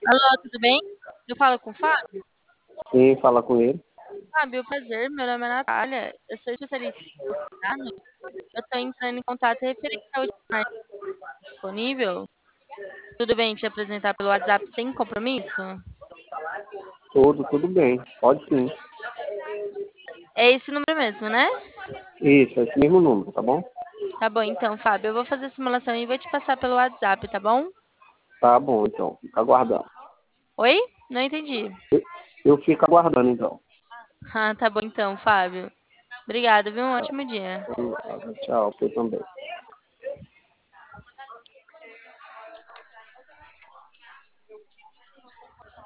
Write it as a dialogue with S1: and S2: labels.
S1: Alô, tudo bem? Eu falo com o Fábio?
S2: Sim, fala com ele.
S1: Fábio, prazer, meu nome é Natália, eu sou especialista em dados. Eu estou entrando em contato referente ao Smart disponível. Tudo bem te apresentar pelo WhatsApp sem compromisso?
S2: Tudo bem. Pode sim.
S1: É esse número mesmo, né?
S2: Isso, é esse mesmo número, tá bom?
S1: Tá bom, então, Fábio, eu vou fazer a simulação e vou te passar pelo WhatsApp, tá bom?
S2: Tá bom, então. Fica aguardando.
S1: Oi? Não entendi.
S2: Eu, eu fico aguardando, então.
S1: Ah, tá bom então, Fábio. Obrigada, viu? Um ótimo dia.
S2: Tchau, você também.